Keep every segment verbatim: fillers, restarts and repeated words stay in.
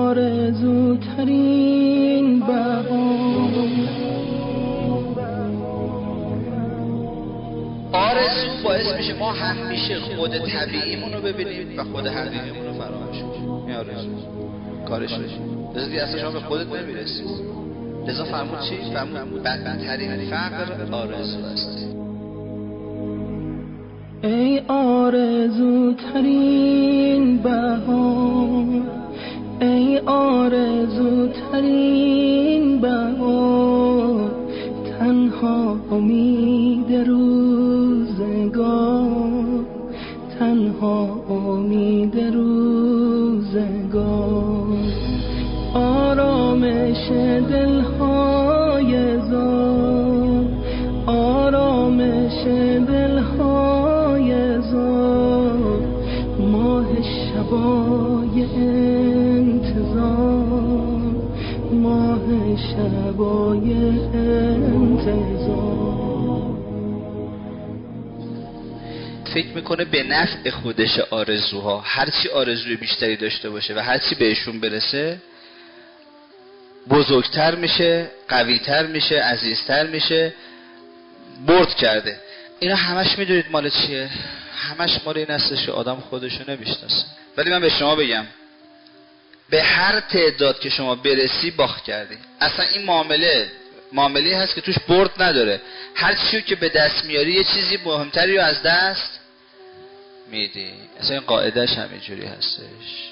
آرزوترین بهار. آرزو باعث میشه ما همیشه خود طبیعیمون رو ببینیم و خود حقیقیمون رو فراموش کنیم. این آرزو کارش میشه. لذا دیگه اصلا شما به خودت نمیرسی. لذا فرمود چی؟ فرمود بدترین فقر آرزو است. ای آرزوترین بهار، ای آرزوترین بهار، تنها امید روزگار، تنها امید روزگار، آرامش دلهای زار، آرامش دلهای زار، ماه شبای انتظار، ماه شبای انتظار. فکر میکنه به نفع خودش آرزوها، هرچی آرزوی بیشتری داشته باشه و هرچی بهشون برسه بزرگتر میشه، قویتر میشه، عزیزتر میشه، برد کرده. اینا همش میدونید مال چیه؟ همش مال این هستش که آدم خودشو نمیشناسه. ولی من به شما بگم به هر تعداد که شما برسی باخت کردی. اصلا این معامله معامله هست که توش برد نداره. هر چیزی که به دست میاری یه چیزی مهمتری رو از دست میدی. اصلا این قاعدهش همینجوری هستش.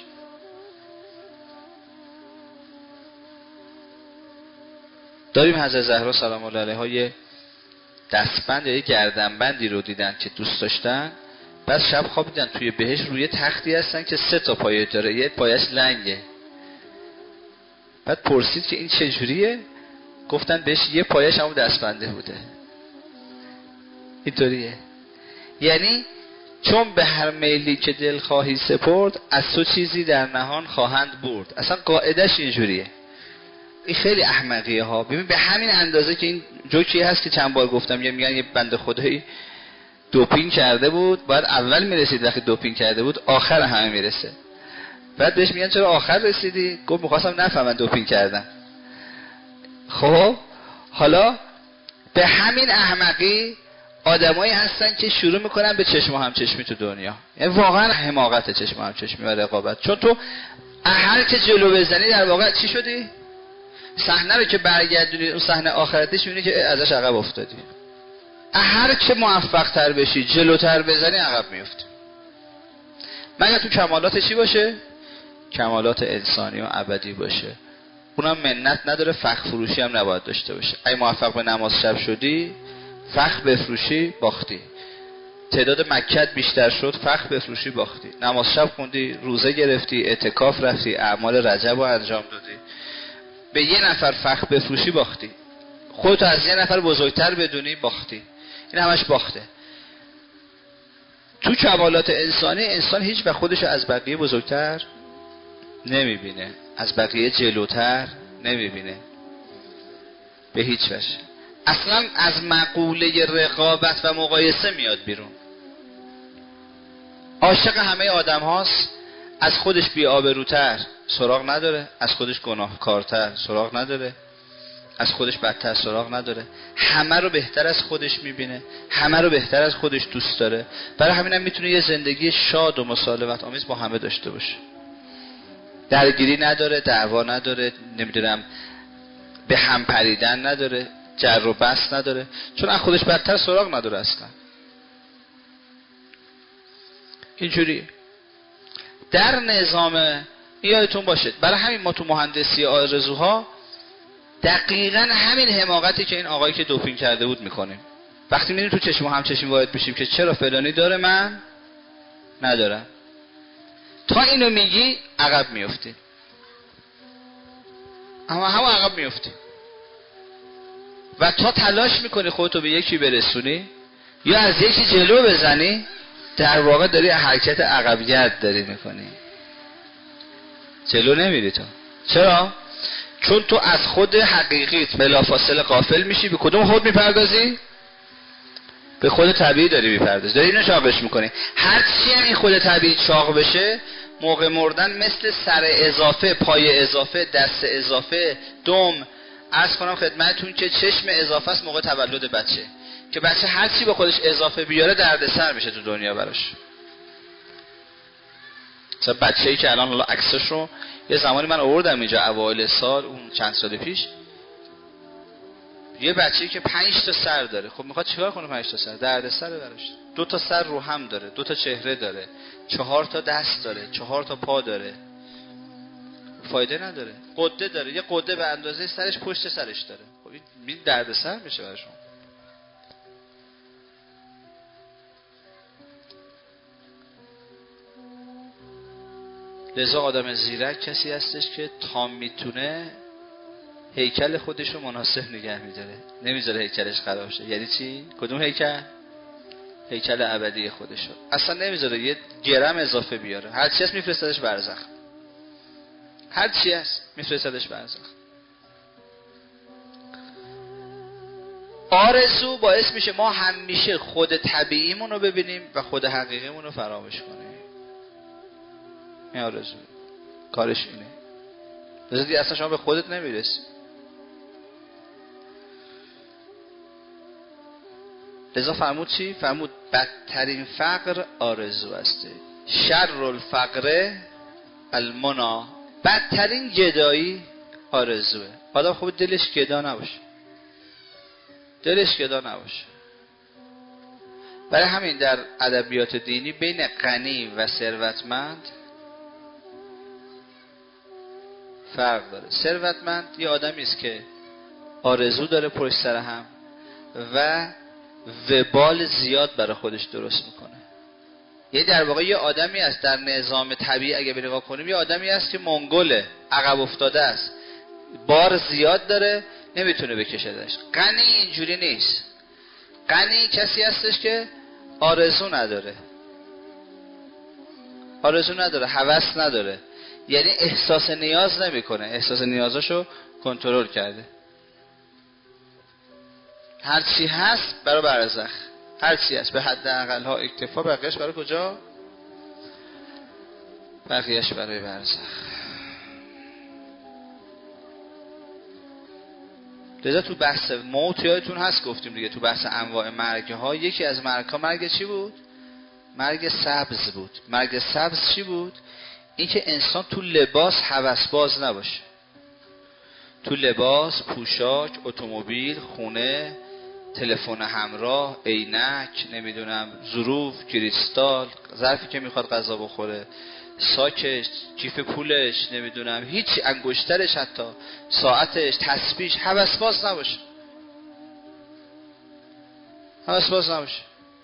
داریم حضرت زهرا سلام الله علیها یه دستبند یا یه گردنبندی رو دیدن که دوست داشتن، بعد شب خوابیدن توی بهش روی تختی هستن که سه تا پایه داره، یه پایش لنگه. بعد پرسید که این چجوریه؟ گفتن بهش یه پایش همون دستبنده بوده. اینطوریه. یعنی چون به هر میلی که دل خواهی سپرد از تو چیزی در نهان خواهند برد. اصلا قاعدش اینجوریه. این خیلی احمقیه ها. ببین به همین اندازه که این جوکی هست که چند بار گفتم، یه میگن یه بنده خدایی دوپینگ کرده بود، باید اول میرسید وقتی دوپینگ کرده بود آخر همه میرسه. بعد بهش میگن چرا آخر رسیدی؟ گفت میخواستم نفهمن دوپینگ کردم. خب حالا به همین احمقی آدمایی هستن که شروع میکنن به چشم و همچشمی تو دنیا. یعنی واقعا حماقت چشم و همچشمی و رقابت. چون تو هر که جلو بزنی در واقع چی شدی؟ صحنه رو که برگردونی اون صحنه آخرتش میبینی که ازش عقب افتادی. هر که موفق تر بشی جلوتر بزنی عقب میفتی. مگر تو کمالات چی باشه؟ کمالات انسانی و ابدی باشه. اونم منت نداره، فخر فروشی هم نباید داشته باشه. اگه موفق به نماز شب شدی فخر بفروشی باختی. تعداد مکت بیشتر شد فخر بفروشی باختی. نماز شب خوندی، روزه گرفتی، اعتکاف رفتی، اعمال رجب رو انجام دادی، به یه نفر فخر بفروشی باختی. خودتو از یه نفر بزرگتر بدونی باختی. این همش باخته. تو کمالات انسانی انسان هیچ وقت خودشو از بقیه بزرگتر نمیبینه، از بقیه جلوتر نمیبینه به هیچ وجه. اصلا از مقوله رقابت و مقایسه میاد بیرون. عاشق همه آدم هاست، از خودش بی آبروتر سراغ نداره، از خودش گناهکارتر سراغ نداره، از خودش بدتر سراغ نداره. همه رو بهتر از خودش میبینه، همه رو بهتر از خودش دوست داره. برای همین هم میتونه یه زندگی شاد و مسالمت آمیز با همه داشته باشه. درگیری نداره، دعوا نداره، نمیدونم به هم پریدن نداره، جر و بحث نداره، چون از خودش بدتر سراغ نداره اصلا. اینجوری در نظام یادتون باشه. برای همین ما تو مهندسی آرزوها دقیقاً همین حماقتی که این آقایی که دوپینگ کرده بود میکنیم. وقتی میریم تو چشم و همچشمی وارد بشیم که چرا فلانی داره من ندارم، تا اینو میگی عقب میفتی. اما هم عقب میفتی و تا تلاش میکنی خودتو به یکی برسونی یا از یکی جلو بزنی، در واقع داری حرکت عقبگرد داری میکنی، جلو نمیری. تو چرا؟ چون تو از خود حقیقیت بلافاصله غافل میشی. به کدوم خود میپردازی؟ به خود طبیعی داری میپردازی، داری اینو چاقش میکنی. هر چی این خود طبیعی چاق بشه موقع مردن مثل سر اضافه، پای اضافه، دست اضافه، دم. عرض کنم خدمتتون که چشم اضافه است موقع تولد بچه، که بچه هر چی به خودش اضافه بیاره دردسر میشه تو دنیا براش. مثلا بچه‌ای که الان حالا عکسش رو یه زمانی من آوردم اینجا اوایل سال، اون چند سال پیش، یه بچه‌ای که پنج تا سر داره. خب میخواد چیکار کنه؟ پنج تا سر دردسر براش. دو تا سر رو هم داره، دو تا چهره داره، چهار تا دست داره، چهار تا پا داره، فایده نداره. قده داره، یه قده به اندازه سرش پشت سرش داره. خب این دردسر میشه براشون. لذا آدم زیرک کسی هستش که تا میتونه هیکل خودش رو مناسب نگه میداره، نمیذاره هیکلش خراب شه. یعنی چی؟ کدوم هیکل؟ هیکل ابدی خودش رو اصلا نمیذاره یه گرم اضافه بیاره. هر چی هست میفرستادش برزخ، هر چی هست میفرستادش برزخ. آرزو باعث میشه ما همیشه خود طبیعیمون رو ببینیم و خود حقیقیمون رو فراموش کنیم. این آرزو کارش اینه. لذا اصلا شما به خودت نمیرسی. لذا فرمود چی؟ فرمود بدترین فقر آرزو هسته، شر الفقر المنا. بدترین گدایی آرزوه. آدم خوب دلش گدا نباشه، دلش گدا نباشه. برای همین در ادبیات دینی بین غنی و ثروتمند فرق داره. ثروتمند یه آدمی است که آرزو داره پشت سر هم و وبال زیاد برای خودش درست میکنه. یه در واقع یه آدمی است در نظام طبیعی اگه به نگاه کنیم، یه آدمی است که منگله، عقب افتاده است، بار زیاد داره، نمیتونه بکشدش. غنی اینجوری نیست. غنی کسی هستش که آرزو نداره، آرزو نداره، هوس نداره، یعنی احساس نیاز نمیکنه، احساس نیازاشو کنترل کرده. هر چی هست برای برزخ، هر چی هست به حد اقل ها اکتفا، بقیهش برای کجا؟ بقیهش برای برزخ. لذا تو بحث موت یادتون هست گفتیم دیگه، تو بحث انواع مرگ ها، یکی از مرگ ها مرگ چی بود؟ مرگ سبز بود. مرگ سبز چی بود؟ این که انسان تو لباس هوس باز نباشه. تو لباس، پوشاک، اتومبیل، خونه، تلفن همراه، عینک، نمیدونم ظروف، کریستال، ظرفی که میخواد غذا بخوره، ساکش، کیف پولش، نمیدونم هیچی، انگشترش، حتی ساعتش، تسبیحش، هوس باز نباشه. هوس باز نباشه.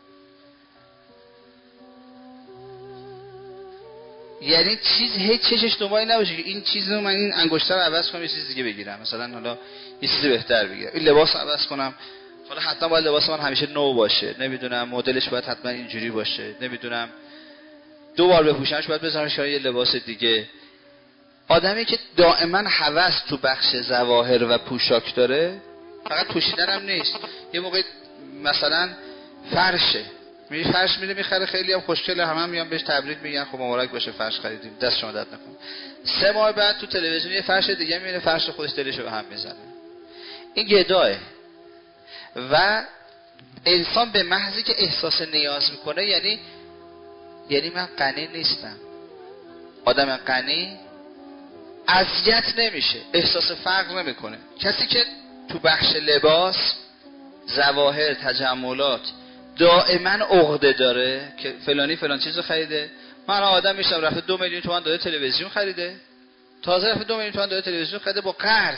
یعنی چیز هیچ چشش دنبال نباشه که این چیزو من این انگشتر رو عوض کنم یه چیز دیگه بگیرم، مثلا حالا یه چیز بهتر بگیرم، این لباس عوض کنم، حالا حتما باید لباس من همیشه نو باشه، نمیدونم مدلش باید حتما اینجوری باشه، نمیدونم دو بار بپوشمش باید بذارمش یه لباس دیگه. آدمی که دائما هوس تو بخش ظواهر و پوشاک داره، فقط پوشیدن هم نیست، یه موقع مثلا فرشه، میری فرش میره میخره، خیلی هم خوشگله، همه هم میان بهش تبریک میگن خب مبارک باشه فرش خریدیم، دست شما درد نکنه. سه ماه بعد تو تلویزیون یه فرش دیگه میبینه، فرش خودش دلشو به هم میزنه. این گداه. و انسان به محضی که احساس نیاز میکنه، یعنی یعنی من غنی نیستم. آدم غنی اذیت نمیشه، احساس فقر نمیکنه. کسی که تو بخش لباس، ظواهر، تجملات دائما عقده داره که فلانی فلان چیزو خریده، من آدم میشم رفته دو میلیون تومان داره تلویزیون خریده، تازه رفته دو میلیون تومان داره تلویزیون خریده با قرض.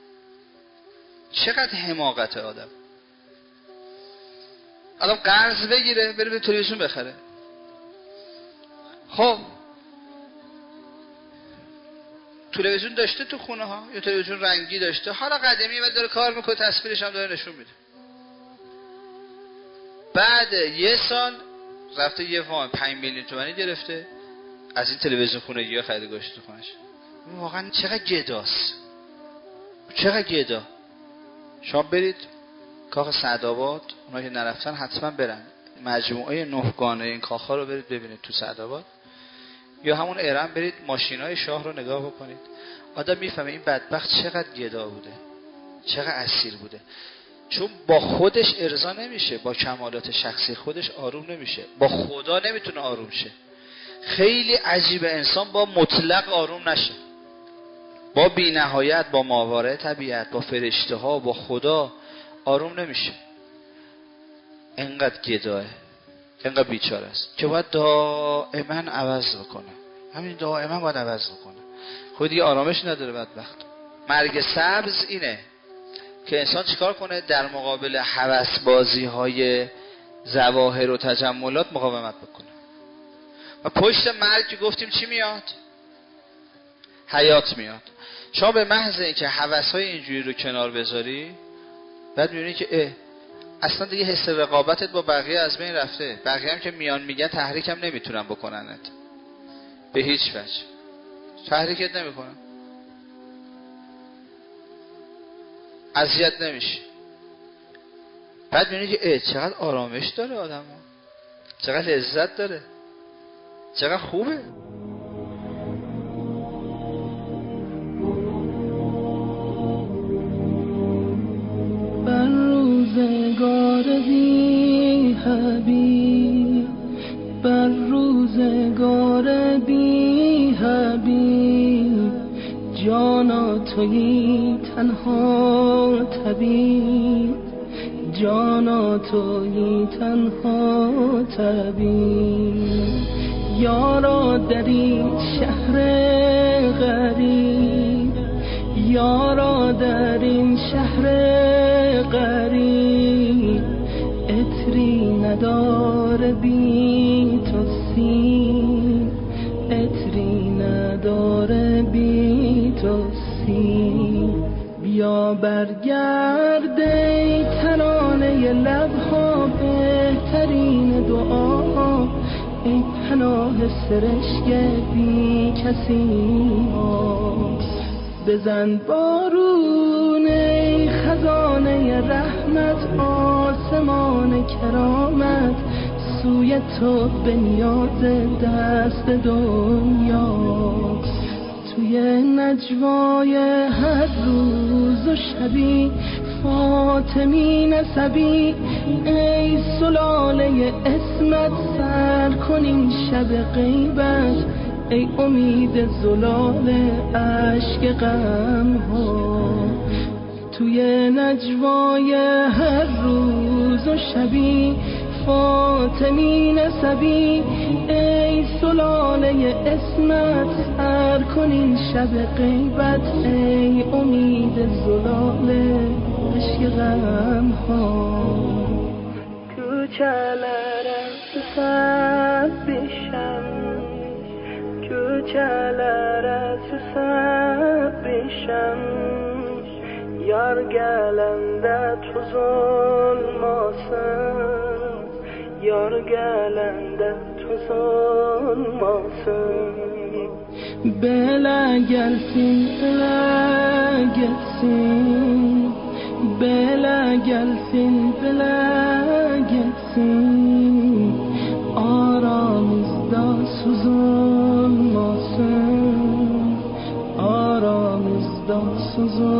چقدر حماقت آدم. آدم قرض بگیره بره به تلویزیون بخره. خب تلویزیون داشته تو خونه ها، یا تلویزیون رنگی داشته، حالا قدیمی و داره کار میکنه، تصویرش هم داره نشون میده. بعد یه سال رفته یه وام پنج میلیون تومانی گرفته از این تلویزیون خونگی ها خریده گذاشته تو خونش. واقعا چقدر گداست، چقدر گدا. شما برید کاخ سعدآباد، اونا که نرفتن حتما برن، مجموعه نهگانه این کاخ ها رو برید ببینید تو سعدآباد. یا همون ارم برید ماشینای شاه رو نگاه بکنید، آدم میفهمه این بدبخت چقدر گدا بوده، چقدر اسیر بوده. چون با خودش ارضا نمیشه، با کمالات شخصی خودش آروم نمیشه، با خدا نمیتونه آروم شه. خیلی عجیبه انسان با مطلق آروم نشه، با بی نهایت، با ماورای طبیعت، با فرشته ها، با خدا آروم نمیشه. انقدر گداه، انقدر بیچاره است که باید دائما عوض بکنه. همین دائما باید عوض بکنه. خودی آرامش نداره بدبخت. مرگ سبز اینه که انسان چیکار کنه؟ در مقابل هوس بازی های ظواهر و تجملات مقاومت بکنه. و پشت مرگ گفتیم چی میاد؟ حیات میاد. شما به محض اینکه هوس های اینجوری رو کنار بذاری، بعد میبینی که اه اصلا دیگه حس رقابتت با بقیه از بین رفته. بقیه هم که میان میگن تحریک هم نمیتونن بکننت به هیچ وجه، تحریکت نمیکنن، اذیت نمیشه. بعد میبینی که اه چقدر آرامش داره آدم ها. چقدر لذت داره، چقدر خوبه. بر روزگار بی حبیب، بر روزگار بی حبیب، جانا تویی تنها طبیب، جانا تویی تنها طبیب. یارا در این شهر غریب، یارا در این شهر غریب، عطری نداره بی تو سیم، عطری نداره بی تو سیم. بیا برگرد ای ترانه لبها، بهترین دعاها، ای پناه سرشک بی کسی ها. بزن بارون ای خزانه رحمت، آسمان کرامت، سوی تو به نیاز دست دنیا. توی نجوای هر روز و شبی، فاطمی نسبی، ای سلاله اسمت، سر کنین شب غیبت، ای امید زلال عشق غم ها. توی نجوای هر روز و شبی، فاطمی نسبی، ای سلاله اسمت، سر کنین شب غیبت، ای امید زلال عشق غم ها. Kuchalara susabisham, kuchalara susabisham, yar galanda tu zulmasan, yar galanda tu zulmasan. Bela gelsin, bela gelsin, bela gelsin, bela gelsin, aramızda sızılmasın, aramızda sızılmasın.